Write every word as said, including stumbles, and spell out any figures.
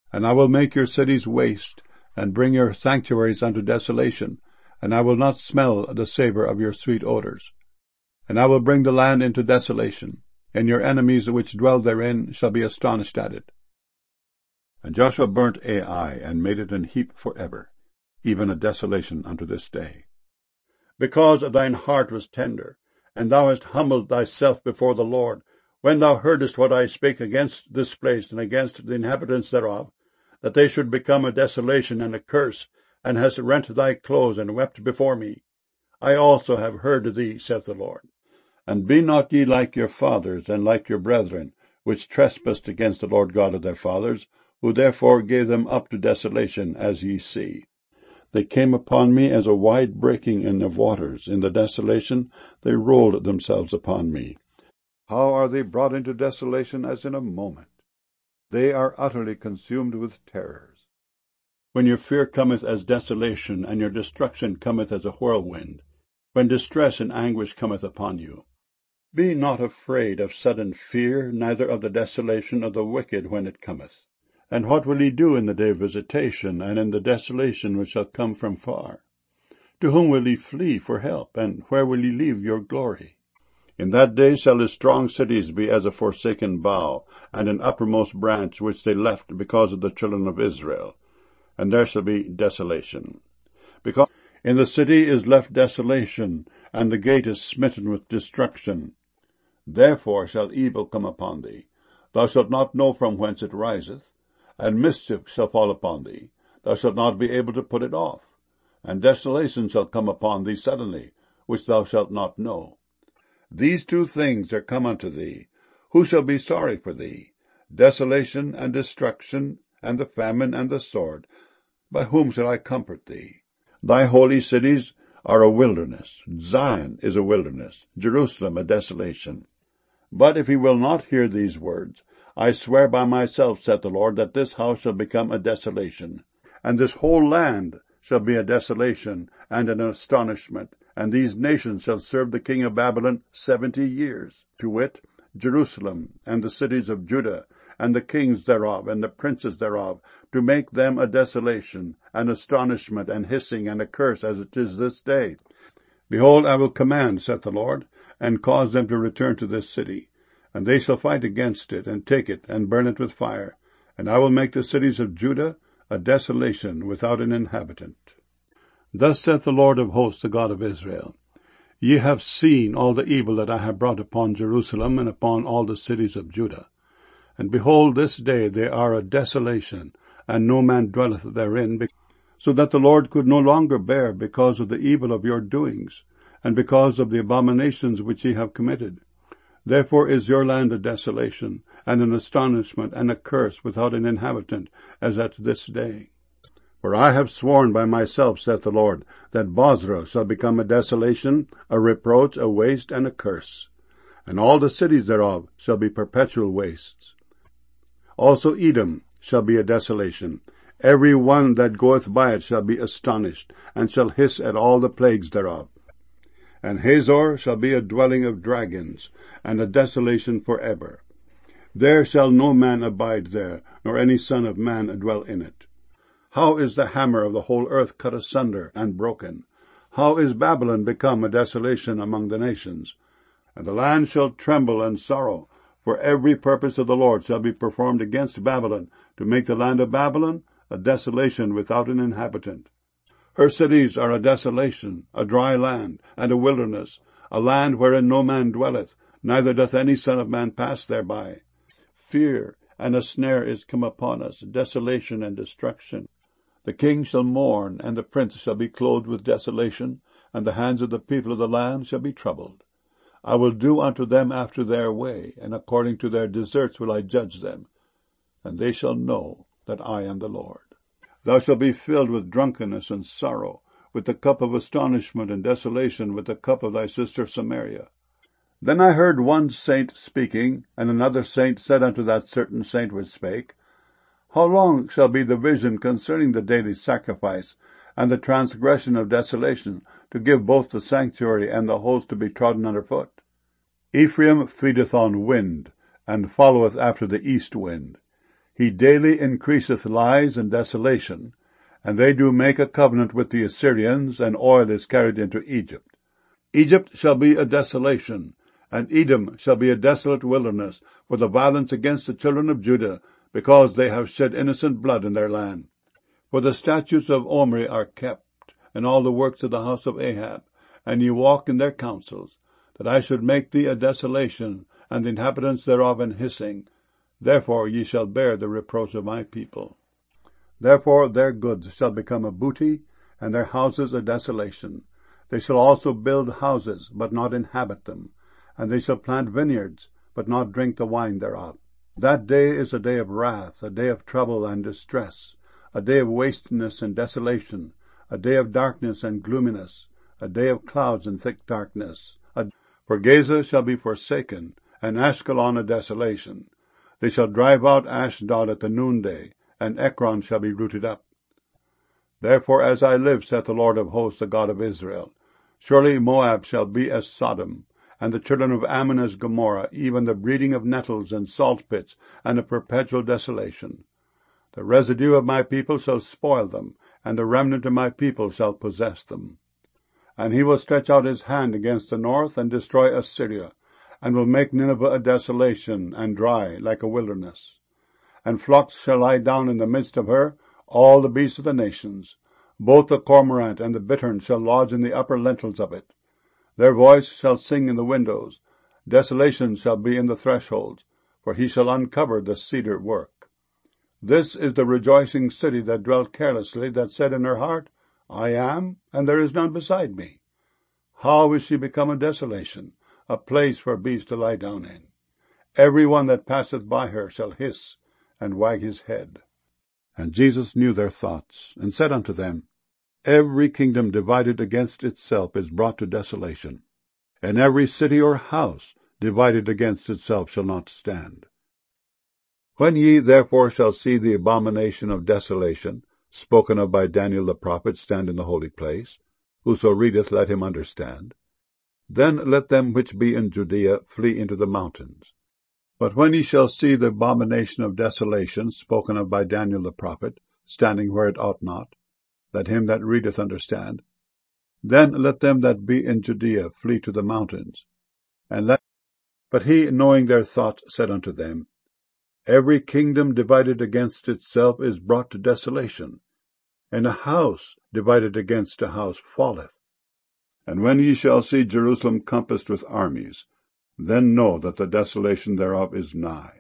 And I will make your cities waste, and bring your sanctuaries unto desolation, and I will not smell the savour of your sweet odours. And I will bring the land into desolation, and your enemies which dwell therein shall be astonished at it. And Joshua burnt Ai, and made it an heap for ever, even a desolation unto this day. Because thine heart was tender, and thou hast humbled thyself before the Lord, when thou heardest what I spake against this place and against the inhabitants thereof, that they should become a desolation and a curse, and hast rent thy clothes and wept before me. I also have heard thee, saith the Lord. And be not ye like your fathers, and like your brethren, which trespassed against the Lord God of their fathers, who therefore gave them up to desolation, as ye see. They came upon me as a wide breaking in of waters. In the desolation they rolled themselves upon me. How are they brought into desolation as in a moment? They are utterly consumed with terrors. When your fear cometh as desolation, and your destruction cometh as a whirlwind, when distress and anguish cometh upon you, be not afraid of sudden fear, neither of the desolation of the wicked when it cometh. And what will ye do in the day of visitation, and in the desolation which shall come from far? To whom will ye flee for help, and where will ye leave your glory? In that day shall the strong cities be as a forsaken bough, and an uppermost branch which they left because of the children of Israel. And there shall be desolation. Because in the city is left desolation, and the gate is smitten with destruction. Therefore shall evil come upon thee. Thou shalt not know from whence it riseth. And mischief shall fall upon thee. Thou shalt not be able to put it off. And desolation shall come upon thee suddenly, which thou shalt not know. These two things are come unto thee. Who shall be sorry for thee? Desolation and destruction, and the famine and the sword. By whom shall I comfort thee? Thy holy cities are a wilderness. Zion is a wilderness. Jerusalem a desolation. But if he will not hear these words, I swear by myself, saith the Lord, that this house shall become a desolation, and this whole land shall be a desolation and an astonishment, and these nations shall serve the king of Babylon seventy years, to wit, Jerusalem, and the cities of Judah, and the kings thereof, and the princes thereof, to make them a desolation, an astonishment, and hissing, and a curse, as it is this day. Behold, I will command, saith the Lord, and cause them to return to this city. And they shall fight against it, and take it, and burn it with fire. And I will make the cities of Judah a desolation without an inhabitant. Thus saith the Lord of hosts, the God of Israel, Ye have seen all the evil that I have brought upon Jerusalem, and upon all the cities of Judah. And behold, this day they are a desolation, and no man dwelleth therein, so that the Lord could no longer bear because of the evil of your doings, and because of the abominations which ye have committed. Therefore is your land a desolation, and an astonishment, and a curse without an inhabitant, as at this day. For I have sworn by myself, saith the Lord, that Bozrah shall become a desolation, a reproach, a waste, and a curse. And all the cities thereof shall be perpetual wastes. Also Edom shall be a desolation. Every one that goeth by it shall be astonished, and shall hiss at all the plagues thereof. And Hazor shall be a dwelling of dragons, and a desolation for ever. There shall no man abide there, nor any son of man dwell in it. How is the hammer of the whole earth cut asunder and broken? How is Babylon become a desolation among the nations? And the land shall tremble and sorrow, for every purpose of the Lord shall be performed against Babylon, to make the land of Babylon a desolation without an inhabitant. Her cities are a desolation, a dry land, and a wilderness, a land wherein no man dwelleth, neither doth any son of man pass thereby. Fear and a snare is come upon us, desolation and destruction. The king shall mourn, and the prince shall be clothed with desolation, and the hands of the people of the land shall be troubled. I will do unto them after their way, and according to their deserts will I judge them, and they shall know that I am the Lord. Thou shalt be filled with drunkenness and sorrow, with the cup of astonishment and desolation, with the cup of thy sister Samaria. Then I heard one saint speaking, and another saint said unto that certain saint which spake, How long shall be the vision concerning the daily sacrifice, and the transgression of desolation, to give both the sanctuary and the host to be trodden under foot? Ephraim feedeth on wind, and followeth after the east wind. He daily increaseth lies and desolation, and they do make a covenant with the Assyrians, and oil is carried into Egypt. Egypt shall be a desolation, and Edom shall be a desolate wilderness, for the violence against the children of Judah, because they have shed innocent blood in their land. For the statutes of Omri are kept, and all the works of the house of Ahab, and ye walk in their counsels, that I should make thee a desolation, and the inhabitants thereof an hissing. Therefore ye shall bear the reproach of my people. Therefore their goods shall become a booty, and their houses a desolation. They shall also build houses, but not inhabit them, and they shall plant vineyards, but not drink the wine thereof. That day is a day of wrath, a day of trouble and distress, a day of wasteness and desolation, a day of darkness and gloominess, a day of clouds and thick darkness. For Gaza shall be forsaken, and Ashkelon a desolation. They shall drive out Ashdod at the noonday, and Ekron shall be rooted up. Therefore, as I live, saith the Lord of hosts, the God of Israel, surely Moab shall be as Sodom, and the children of Ammon as Gomorrah, even the breeding of nettles and salt pits, and a perpetual desolation. The residue of my people shall spoil them, and the remnant of my people shall possess them. And he will stretch out his hand against the north, and destroy Assyria, and will make Nineveh a desolation, and dry, like a wilderness. And flocks shall lie down in the midst of her, all the beasts of the nations. Both the cormorant and the bittern shall lodge in the upper lintels of it. Their voice shall sing in the windows. Desolation shall be in the thresholds, for he shall uncover the cedar work. This is the rejoicing city that dwelt carelessly, that said in her heart, I am, and there is none beside me. How is she become a desolation, a place for beasts to lie down in? Every one that passeth by her shall hiss, and wag his head. And Jesus knew their thoughts, and said unto them, Every kingdom divided against itself is brought to desolation, and every city or house divided against itself shall not stand. When ye therefore shall see the abomination of desolation, spoken of by Daniel the prophet, stand in the holy place, whoso readeth, let him understand. Then let them which be in Judea flee into the mountains. But when ye shall see the abomination of desolation, spoken of by Daniel the prophet, standing where it ought not, let him that readeth understand. Then let them that be in Judea flee to the mountains. And let But he, knowing their thoughts, said unto them, Every kingdom divided against itself is brought to desolation, and a house divided against a house falleth. And when ye shall see Jerusalem compassed with armies, then know that the desolation thereof is nigh.